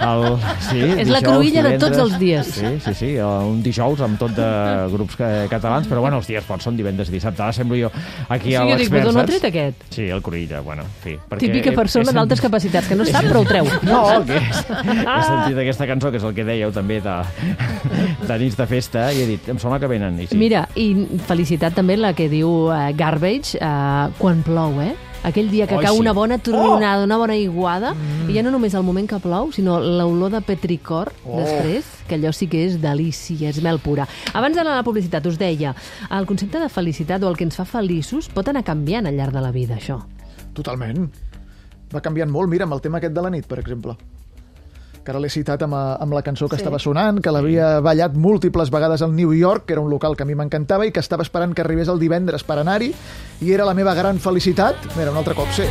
Speaker 1: És la Cruïlla de tots els dies.
Speaker 2: Sí, un dijous amb tot de grups catalans, però bueno, els dies pots són divendres i dissabte. Ara semblo jo aquí a
Speaker 1: Sí, jo dic,
Speaker 2: l'expert,
Speaker 1: però no ha
Speaker 2: saps?
Speaker 1: tret aquest.
Speaker 2: Sí, el Cruïlla, bueno, en fi.
Speaker 1: Típica persona d'altes capacitats, que no sap, però ho treu.
Speaker 2: No, que he sentit aquesta cançó, que és el que dèieu també de nits de festa, i he dit, em sembla que venen. I sí.
Speaker 1: Mira, i felicitat també la que diu Garbage, quan plou, aquell dia que cau
Speaker 2: sí.
Speaker 1: una bona tronada, una bona aiguada, i ja no només el moment que plou, sinó l'olor de petricor després, que allò sí que és delícia, és mel pura. Abans d'anar a la publicitat, us deia, el concepte de felicitat o el que ens fa feliços pot anar canviant al llarg de la vida, això.
Speaker 3: Totalment. Va canviant molt. Mira, amb el tema aquest de la nit, per exemple, que ara l'he citat amb la cançó que estava sonant, que l'havia ballat múltiples vegades al New York, que era un local que a mi m'encantava i que estava esperant que arribés el divendres per anar-hi, i era la meva gran felicitat. Mira, un altre cop, sí.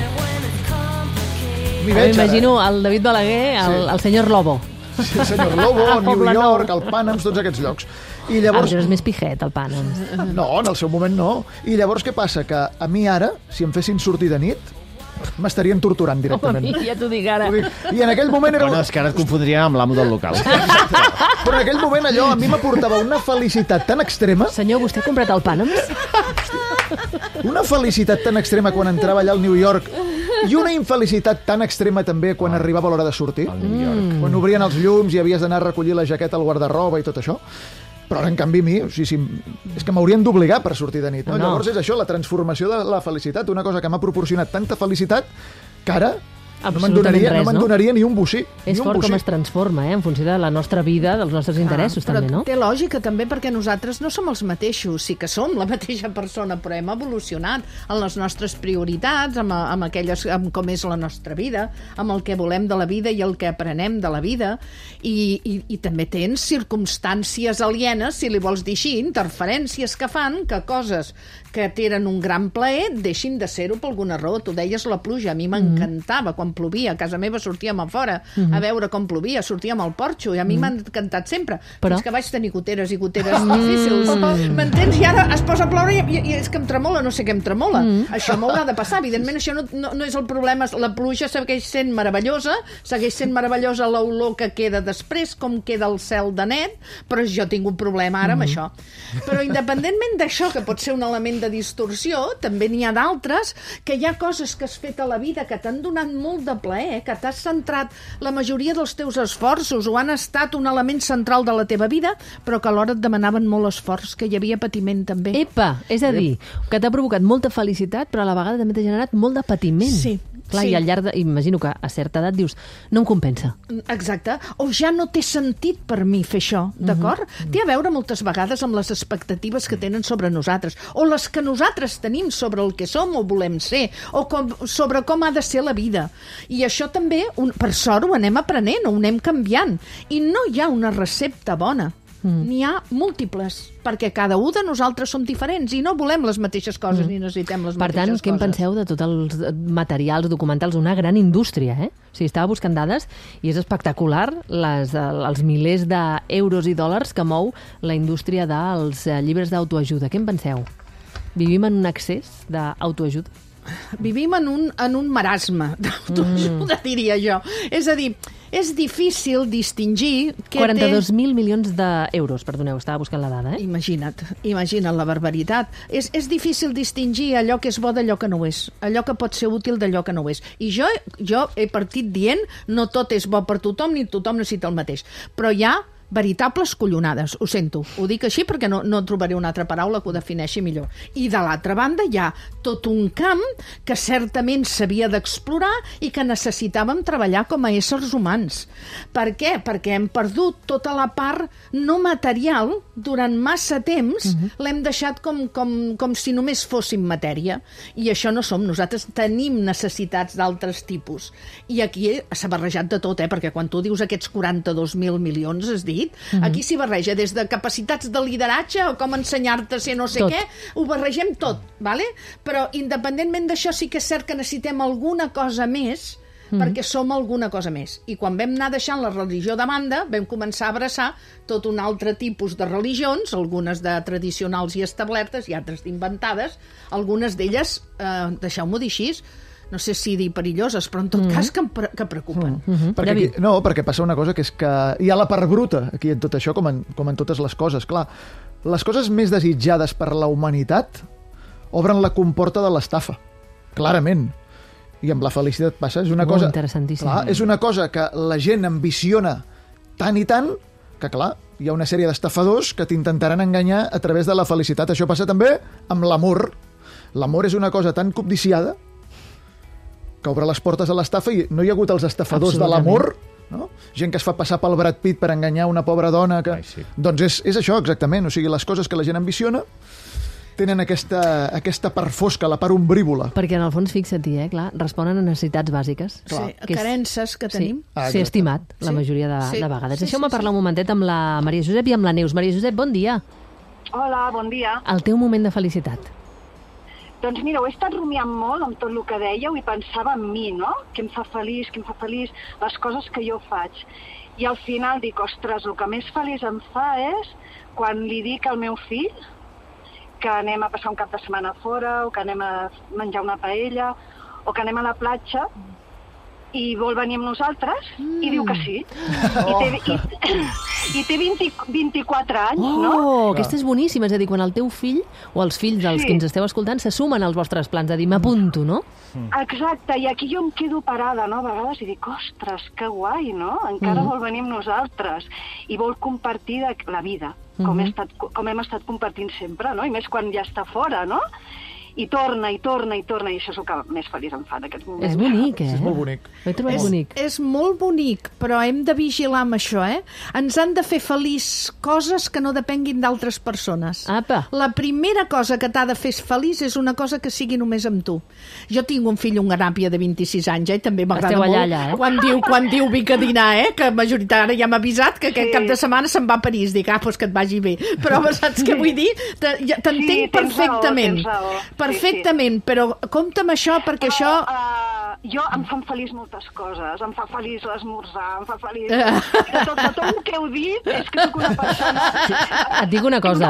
Speaker 3: M'hi veig,
Speaker 1: M'imagino el David Balaguer, el senyor Lobo.
Speaker 3: Sí, el senyor Lobo, New York, el Panams, tots aquests llocs. I llavors...
Speaker 1: És més pijet, el Panams.
Speaker 3: No, en el seu moment no. I llavors què passa? Que a mi ara, si em fessin sortir de nit, m'estarien torturant directament.
Speaker 1: Home, ja t'ho dic ara.
Speaker 3: I en aquell moment era...
Speaker 2: Bueno, és que ara et confondrien amb l'amo del local.
Speaker 3: Però en aquell moment allò a mi m'aportava una felicitat tan extrema,
Speaker 1: Senyor, vostè ha comprat el Panams?
Speaker 3: una felicitat tan extrema quan entrava allà al New York i una infelicitat tan extrema també quan arribava l'hora de sortir.
Speaker 2: Al New York.
Speaker 3: Quan obrien els llums i havies d'anar a recollir la jaqueta al guardarroba i tot això. Però ara, en canvi, a mi, o sigui, és que m'haurien d'obligar per sortir de nit. No?
Speaker 1: No.
Speaker 3: Llavors és això, la transformació de la felicitat, una cosa que m'ha proporcionat tanta felicitat que ara no me'n donaria ni un bocí.
Speaker 1: És fort com es transforma, en funció de la nostra vida, dels nostres interessos,
Speaker 4: però
Speaker 1: també, no?
Speaker 4: té lògica també perquè nosaltres no som els mateixos, sí que som la mateixa persona, però hem evolucionat en les nostres prioritats, amb com és la nostra vida, amb el que volem de la vida i el que aprenem de la vida, i també tens circumstàncies alienes, si li vols dir així, interferències que fan que coses que tenen un gran plaer deixin de ser-ho per alguna raó. Tu deies la pluja, a mi m'encantava quan plovia, a casa meva sortíem a fora a veure com plovia, sortíem al porxo i a mi m'ha encantat sempre, fins que vaig tenir goteres i goteres difícils, m'entens? I ara es posa a ploure i és que em tremola, no sé què em tremola. Això m'haurà de passar, evidentment això no és el problema, la pluja segueix sent meravellosa l'olor que queda després, com queda el cel de net, però jo tinc un problema ara amb això. Però independentment d'això, que pot ser un element de distorsió, també n'hi ha d'altres que hi ha coses que has fet a la vida que t'han donat molt de plaer, que t'has centrat la majoria dels teus esforços o han estat un element central de la teva vida, però que alhora et demanaven molt esforç, que hi havia patiment també.
Speaker 1: Epa, és a dir, que t'ha provocat molta felicitat, però a la vegada també t'ha generat molt de patiment.
Speaker 4: Sí.
Speaker 1: Clar,
Speaker 4: sí.
Speaker 1: I al llarg imagino que a certa edat dius, no em compensa.
Speaker 4: Exacte. O ja no té sentit per mi fer això, d'acord? Té a veure moltes vegades amb les expectatives que tenen sobre nosaltres, o les que nosaltres tenim sobre el que som o volem ser, o sobre com ha de ser la vida. I això també, per sort, ho anem aprenent, ho anem canviant. I no hi ha una recepta bona. N'hi ha múltiples, perquè cada un de nosaltres som diferents i no volem les mateixes coses ni necessitem les
Speaker 1: Per tant,
Speaker 4: mateixes
Speaker 1: què en
Speaker 4: coses.
Speaker 1: penseu de tots els materials documentals? Una gran indústria, O sigui, estava buscant dades i és espectacular els milers d'euros i dòlars que mou la indústria dels llibres d'autoajuda. Què en penseu? Vivim en un excés d'autoajuda?
Speaker 4: Vivim en un marasme d'autoajuda, diria jo. És a dir, és difícil distingir què
Speaker 1: 42.000 milions d'euros, perdoneu, estava buscant la dada,
Speaker 4: Imagina't la barbaritat. És difícil distingir allò que és bo d'allò que no ho és, allò que pot ser útil d'allò que no ho és. I jo he partit dient no tot és bo per tothom ni tothom necessita el mateix, però hi ha veritables collonades, ho sento, ho dic així perquè no trobaré una altra paraula que ho defineixi millor. I de l'altra banda hi ha tot un camp que certament s'havia d'explorar i que necessitàvem treballar com a éssers humans. Per què? Perquè hem perdut tota la part no material durant massa temps, l'hem deixat com si només fóssim matèria. I això no som. Nosaltres tenim necessitats d'altres tipus. I aquí s'ha barrejat de tot, perquè quan tu dius aquests 42.000 milions, has dit, aquí s'hi barreja des de capacitats de lideratge o com ensenyar-te a ser no sé
Speaker 1: tot.
Speaker 4: què, ho barregem tot, vale? Però independentment d'això sí que és cert que necessitem alguna cosa més perquè som alguna cosa més. I quan vam anar deixant la religió de banda, vam començar a abraçar tot un altre tipus de religions, algunes de tradicionals i establertes i altres d'inventades, algunes d'elles, deixeu-m'ho dir així, no sé si dir perilloses, però en tot cas que preocupen.
Speaker 3: Perquè passa una cosa, que és que hi ha la part bruta aquí en tot això, com en totes les coses. Clar, les coses més desitjades per la humanitat obren la comporta de l'estafa, clarament. I amb la felicitat passa. És una
Speaker 1: molt
Speaker 3: cosa
Speaker 1: interessantíssim.
Speaker 3: Clar, és una cosa que la gent ambiciona tant i tant que, clar, hi ha una sèrie d'estafadors que t'intentaran enganyar a través de la felicitat. Això passa també amb l'amor. L'amor és una cosa tan cobdiciada que obre les portes a l'estafa, i no hi ha hagut els estafadors de l'amor, no? Gent que es fa passar pel Brad Pitt per enganyar una pobra dona que...
Speaker 2: Sí.
Speaker 3: Doncs és això, exactament. O sigui, les coses que la gent ambiciona tenen aquesta part fosca, la part ombrívola.
Speaker 1: Perquè en el fons, fixa-t'hi, clar, responen a necessitats bàsiques.
Speaker 4: Sí, carences que tenim.
Speaker 1: Ser estimat, la majoria de vegades. Deixeu-me parlar un momentet amb la Maria Josep i amb la Neus. Maria Josep, bon dia.
Speaker 8: Hola, bon dia.
Speaker 1: El teu moment de felicitat.
Speaker 8: Doncs mira, ho he estat rumiant molt amb tot el que dèieu i pensava en mi, no? Què em fa feliç, les coses que jo faig. I al final dic, ostres, el que més feliç em fa és quan li dic al meu fill que anem a passar un cap de setmana fora, o que anem a menjar una paella, o que anem a la platja, i vol venir amb nosaltres, i diu que sí. I té 24 anys, no?
Speaker 1: Oh, aquesta és boníssima. És a dir, quan el teu fill, o els fills dels que ens esteu escoltant, se sumen als vostres plans, de dir, m'apunto, no?
Speaker 8: Exacte, i aquí jo em quedo parada, no? A vegades, i dic, ostres, que guai, no? Encara vol venir amb nosaltres. I vol compartir la vida, com hem estat compartint sempre, no? I més quan ja està fora, no? I torna, i això és el que més feliç em fa en aquests moments.
Speaker 1: És bonic,
Speaker 3: És molt bonic.
Speaker 1: Ho he trobat bonic.
Speaker 4: És molt bonic, però hem de vigilar amb això, Ens han de fer feliç coses que no depenguin d'altres persones.
Speaker 1: Apa.
Speaker 4: La primera cosa que t'ha de fer feliç és una cosa que sigui només amb tu. Jo tinc un fill, un garàpia de 26 anys, i també m'agrada
Speaker 1: Esteu
Speaker 4: molt
Speaker 1: allà,
Speaker 4: quan diu vinc a dinar, que majoritàriament ja m'ha avisat que aquest cap de setmana se'n va a París. Dic, doncs que et vagi bé. Però saps què vull dir? T'entenc perfectament. Perfectament, però compta amb això, perquè això...
Speaker 8: Jo em fan feliç moltes coses. Em fa feliç l'esmorzar, em fa feliç... De tot el que heu dit, és que soc una persona...
Speaker 1: Et dic una cosa.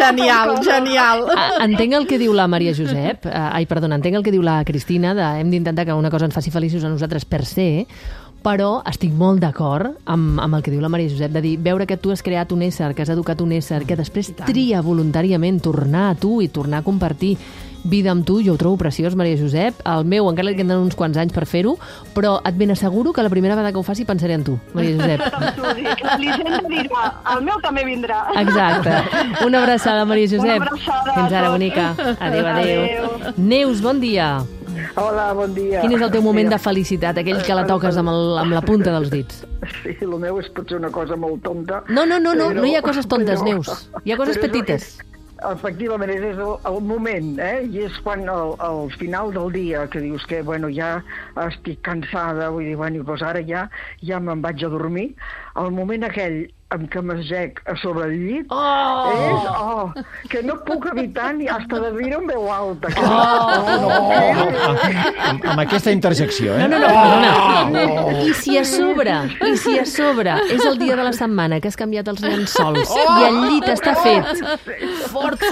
Speaker 4: Genial.
Speaker 1: Entenc el que diu la Maria Josep, entenc el que diu la Cristina, hem d'intentar que una cosa ens faci feliços a nosaltres per ser, però estic molt d'acord amb el que diu la Maria Josep, de dir, veure que tu has creat un ésser, que has educat un ésser, que després tria voluntàriament tornar a tu i tornar a compartir vida amb tu, jo ho trobo preciós, Maria Josep. El meu, encara li queden uns quants anys per fer-ho, però et ben asseguro que la primera vegada que ho faci pensaré en tu, Maria Josep.
Speaker 8: L'Hisenda dirà, el meu també vindrà.
Speaker 1: Exacte. Una abraçada, Maria Josep.
Speaker 8: Una abraçada.
Speaker 1: Fins ara, bonica. Adéu. Neus, bon dia.
Speaker 9: Hola, bon dia.
Speaker 1: Quin és el teu moment de felicitat, aquell que la toques amb la punta dels dits?
Speaker 9: Sí, el meu és potser una cosa molt tonta.
Speaker 1: No hi ha coses tontes, Neus. Hi ha coses petites.
Speaker 9: Efectivament, és el moment, i és quan al final del dia que dius que, bueno, ja estic cansada, vull dir, bueno, doncs ara ja me'n vaig a dormir. El moment aquell en què m'assec a sobre el llit que no puc evitar ni hasta de dir-ho en veu alta.
Speaker 2: Amb aquesta interjecció,
Speaker 1: No, perdona. I si a sobre és el dia de la setmana que has canviat els llençols i el llit està fet fort.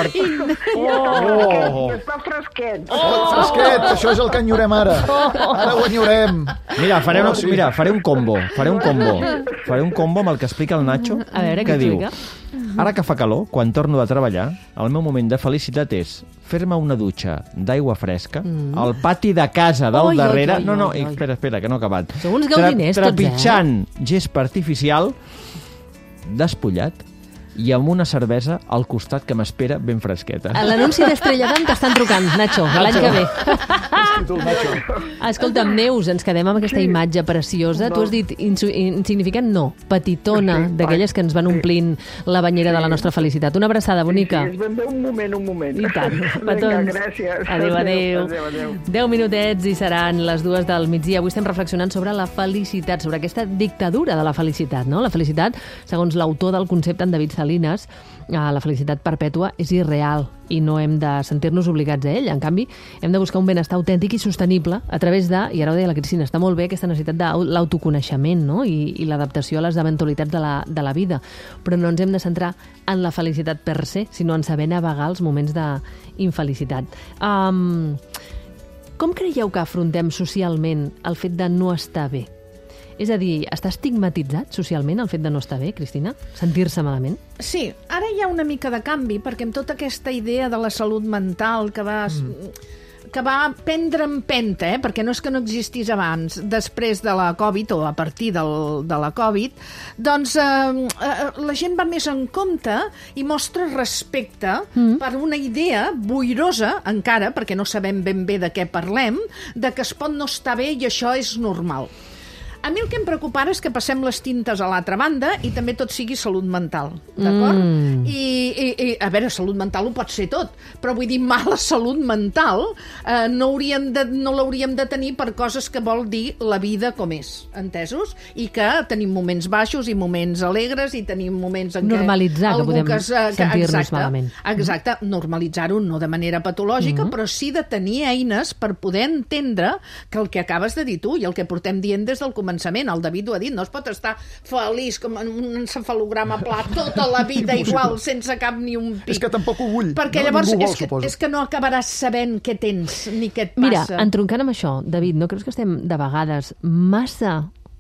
Speaker 9: Està fresquet.
Speaker 3: Fresquet, això és el que enyorem ara. Ara ho enyorem.
Speaker 2: Mira, faré un combo amb el que explica el Nacho,
Speaker 1: a veure,
Speaker 2: que diu,
Speaker 1: explica?
Speaker 2: ara que fa calor, quan torno de treballar, el meu moment de felicitat és fer-me una dutxa d'aigua fresca al pati de casa del darrere... Espera, que no he acabat.
Speaker 1: Sou uns gaudiners, tots,
Speaker 2: Trepitjant gespa artificial, despullat, i amb una cervesa al costat que m'espera ben fresqueta.
Speaker 1: A l'anunci d'Estrella Damm t'estan trucant, Nacho, l'any que ve. Escolta'm, Neus, ens quedem amb aquesta imatge preciosa. Tu has dit insignificant, no, petitona, d'aquelles que ens van omplint la banyera de la nostra felicitat. Una abraçada bonica.
Speaker 9: Sí, és ben bé un moment.
Speaker 1: I tant, petons.
Speaker 9: Gràcies.
Speaker 1: Adéu. 10 minutets i seran les 2 del migdia. Avui estem reflexionant sobre la felicitat, sobre aquesta dictadura de la felicitat, no? La felicitat, segons l'autor del concepte, en David cristal·lines, la felicitat perpètua és irreal i no hem de sentir-nos obligats a ell. En canvi, hem de buscar un benestar autèntic i sostenible a través de, i ara ho deia la Cristina, està molt bé aquesta necessitat de l'autoconeixement, no? I l'adaptació a les eventualitats de la vida. Però no ens hem de centrar en la felicitat per se, sinó en saber navegar els moments d'infelicitat. Com creieu que afrontem socialment el fet de no estar bé? És a dir, està estigmatitzat socialment el fet de no estar bé, Cristina? Sentir-se malament?
Speaker 4: Sí, ara hi ha una mica de canvi, perquè amb tota aquesta idea de la salut mental que va prendre empenta, perquè no és que no existís abans, després de la Covid o a partir de la Covid, doncs la gent va més en compte i mostra respecte per una idea boirosa, encara, perquè no sabem ben bé de què parlem, de que es pot no estar bé i això és normal. A mi el que em preocupa és que passem les tintes a l'altra banda i també tot sigui salut mental, d'acord? I a veure, salut mental ho pot ser tot, però vull dir, mala salut mental no l'hauríem de tenir per coses que vol dir la vida com és, entesos? I que tenim moments baixos i moments alegres i tenim moments en què...
Speaker 1: Normalitzar, que podem sentir-nos malament.
Speaker 4: Exacte, normalitzar-ho no de manera patològica, però sí de tenir eines per poder entendre que el que acabes de dir tu i el que portem dient des del començament, el David ho ha dit, no es pot estar feliç com en un encefalograma pla tota la vida igual, sense cap ni un pic.
Speaker 3: És que tampoc ho vull.
Speaker 4: Perquè llavors és que no acabaràs sabent què tens ni què et passa.
Speaker 1: Mira, entroncant amb això, David, no creus que estem de vegades massa,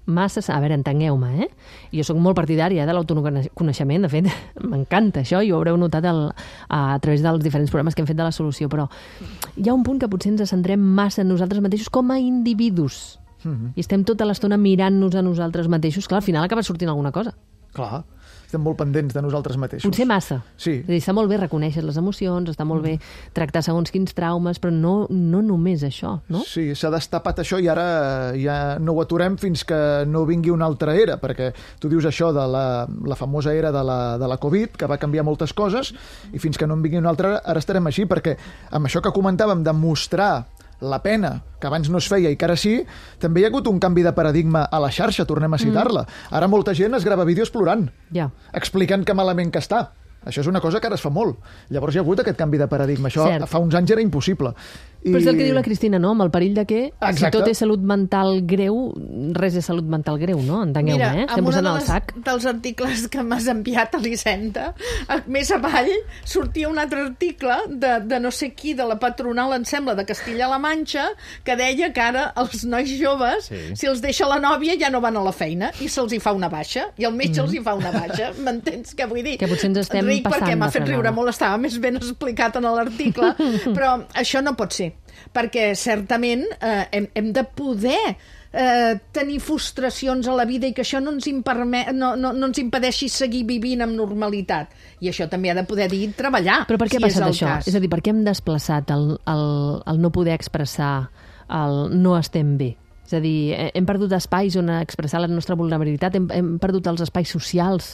Speaker 1: a veure, entengueu-me, jo sóc molt partidària de l'autoconeixement, de fet, m'encanta això, i ho haureu notat a través dels diferents programes que hem fet de la solució, però hi ha un punt que potser ens centrem massa en nosaltres mateixos com a individus. I estem tota l'estona mirant-nos a nosaltres mateixos. Clar, al final acaba sortint alguna cosa.
Speaker 3: Clar, estem molt pendents de nosaltres mateixos.
Speaker 1: Potser massa.
Speaker 3: Sí.
Speaker 1: És a dir, està molt bé reconèixer les emocions, està molt bé tractar segons quins traumes, però no només això, no?
Speaker 3: Sí, s'ha destapat això i ara ja no ho aturem fins que no vingui una altra era, perquè tu dius això de la famosa era de la Covid, que va canviar moltes coses, i fins que no en vingui una altra ara estarem així, perquè amb això que comentàvem de mostrar la pena, que abans no es feia i que ara sí, també hi ha hagut un canvi de paradigma a la xarxa, tornem a citar-la. Ara molta gent es grava vídeos plorant, explicant que malament que està. Això és una cosa que ara es fa molt. Llavors hi ha hagut aquest canvi de paradigma. Això fa uns anys era impossible.
Speaker 1: Però és el que diu la Cristina, no? Amb el perill de que si tot és salut mental greu, res és salut mental greu, no? Entengueu-me, estem posant al sac.
Speaker 4: Mira, dels articles que m'has enviat a l'Hisenda, més avall sortia un altre article de no sé qui, de la patronal, em sembla, de Castilla-La Manxa, que deia que ara els nois joves, si els deixa la nòvia, ja no van a la feina i se'ls hi fa una baixa, i el metge els hi fa una baixa. M'entens què vull dir?
Speaker 1: Que potser ens estem
Speaker 4: perquè m'ha fet riure molt, estava més ben explicat en l'article, però això no pot ser, perquè certament hem de poder tenir frustracions a la vida i que això no ens impedeixi seguir vivint amb normalitat. I això també ha de poder dir treballar.
Speaker 1: Però per què ha passat això? És a dir, per què hem desplaçat el no poder expressar el no estem bé? És a dir, hem perdut espais on expressar la nostra vulnerabilitat, hem perdut els espais socials.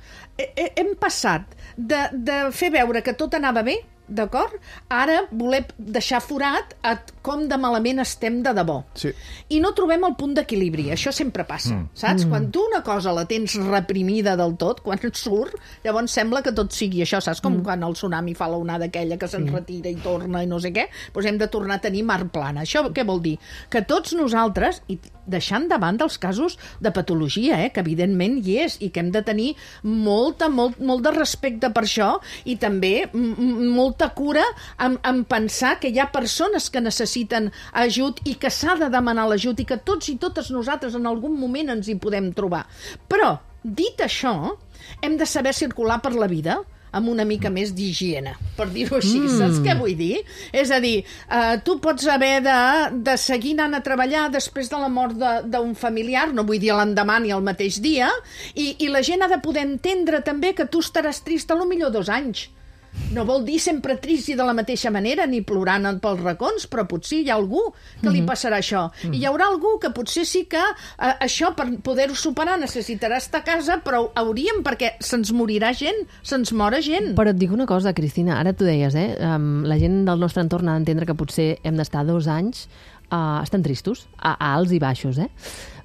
Speaker 4: Hem passat de fer veure que tot anava bé, d'acord? Ara volem deixar forat com de malament estem de debò.
Speaker 3: Sí.
Speaker 4: I no trobem el punt d'equilibri. Això sempre passa, saps? Quan tu una cosa la tens reprimida del tot, quan et surt, llavors sembla que tot sigui això, saps? Com quan el tsunami fa l'onada aquella que se'n retira i torna i no sé què, doncs hem de tornar a tenir mar plana. Això què vol dir? Que tots nosaltres, i deixant de banda els casos de patologia, que evidentment hi és, i que hem de tenir molt de respecte per això, i també molta cura en pensar que hi ha persones que necessiten ajut i que s'ha de demanar l'ajut i que tots i totes nosaltres en algun moment ens hi podem trobar. Però, dit això, hem de saber circular per la vida amb una mica més d'higiene, per dir-ho així. Saps què vull dir? És a dir, tu pots haver de seguir anant a treballar després de la mort d'un familiar, no vull dir l'endemà ni el mateix dia, i la gent ha de poder entendre també que tu estaràs trist a lo millor 2 anys. No vol dir sempre trist i de la mateixa manera, ni plorant pels racons, però potser hi ha algú que li passarà això. I hi haurà algú que potser sí que això, per poder-ho superar, necessitarà estar a casa, però hauríem, perquè se'ns morirà gent, se'ns mora gent.
Speaker 1: Però et dic una cosa, Cristina, ara tu deies, la gent del nostre entorn ha d'entendre que potser hem d'estar 2 anys estan tristos, a alts i baixos,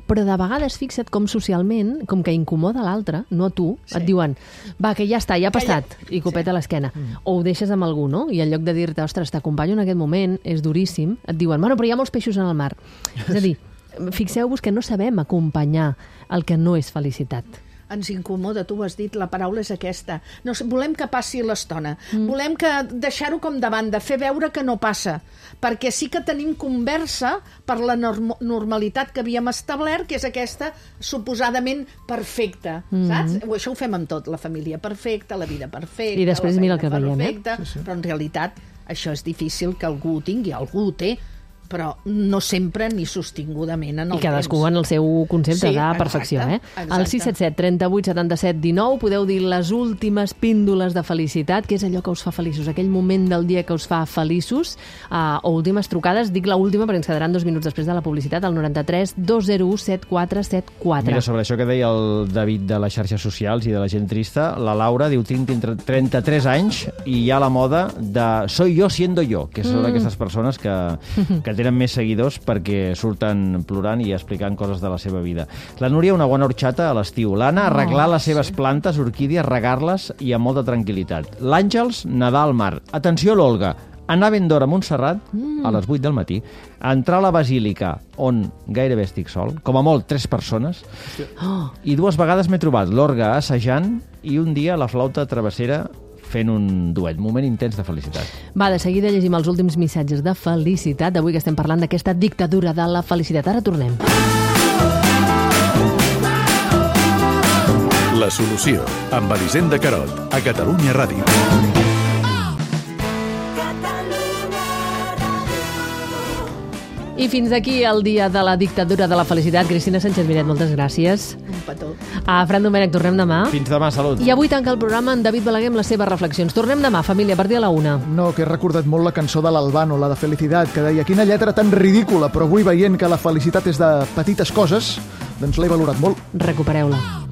Speaker 1: però de vegades fixa't com socialment, com que incomoda l'altre, no a tu, et diuen, va, que ja està, ja ha passat, i copet a l'esquena. O ho deixes amb algú, no? I en lloc de dir-te, ostres, t'acompanyo en aquest moment, és duríssim, et diuen, bueno, però hi ha molts peixos en el mar. És a dir, fixeu-vos que no sabem acompanyar el que no és felicitat.
Speaker 4: Ens incomoda, tu ho has dit, la paraula és aquesta. No, volem que passi l'estona, volem que deixar-ho com de banda, fer veure que no passa, perquè sí que tenim conversa per la normalitat que havíem establert, que és aquesta suposadament perfecta, saps? Això ho fem amb tot, la família perfecta, la vida perfecta,
Speaker 1: i després mira el que veiem,
Speaker 4: perfecta, però en realitat això és difícil que algú ho tingui, algú ho té, però no sempre ni sostingudament en el temps.
Speaker 1: I cadascú en el seu concepte de perfecció. Al 677 38 77 19 podeu dir les últimes píndoles de felicitat, que és allò que us fa feliços, aquell moment del dia que us fa feliços, o últimes trucades, dic l'última perquè ens quedaran 2 minuts després de la publicitat, al 93 201 7474.
Speaker 2: Mira, sobre això que deia el David de les xarxes socials i de la gent trista, la Laura diu, tinc 33 anys i hi ha la moda de soy yo siendo yo, que són aquestes persones que tenen més seguidors perquè surten plorant i explicant coses de la seva vida. La Núria, una bona horxata a l'estiu. L'Anna, arreglar les seves plantes, orquídies, regar-les i amb molta tranquil·litat. L'Àngels, nedar al mar. Atenció, l'Olga, anar ben d'hora a Montserrat a les 8 del matí, entrar a la basílica on gairebé estic sol, com a molt 3 persones, i 2 vegades m'he trobat l'orga assajant i un dia la flauta travessera fent un duet, moment intens de felicitat.
Speaker 1: Va, de seguida llegim els últims missatges de felicitat, d'avui que estem parlant d'aquesta dictadura de la felicitat. Ara tornem.
Speaker 7: La solució, amb Elisenda Carot, a Catalunya Ràdio.
Speaker 1: I fins aquí el dia de la dictadura de la felicitat. Cristina Sánchez-Miret, moltes gràcies.
Speaker 4: Un petó.
Speaker 1: A Fran Domènech, tornem demà.
Speaker 2: Fins demà, salut.
Speaker 1: I avui tanca el programa en David Balaguer amb les seves reflexions. Tornem demà, família, a partir de la 1.
Speaker 3: No, que he recordat molt la cançó de l'Albano, la de Felicidad, que deia, quina lletra tan ridícula, però avui veient que la felicitat és de petites coses, doncs l'he valorat molt.
Speaker 1: Recupereu-la.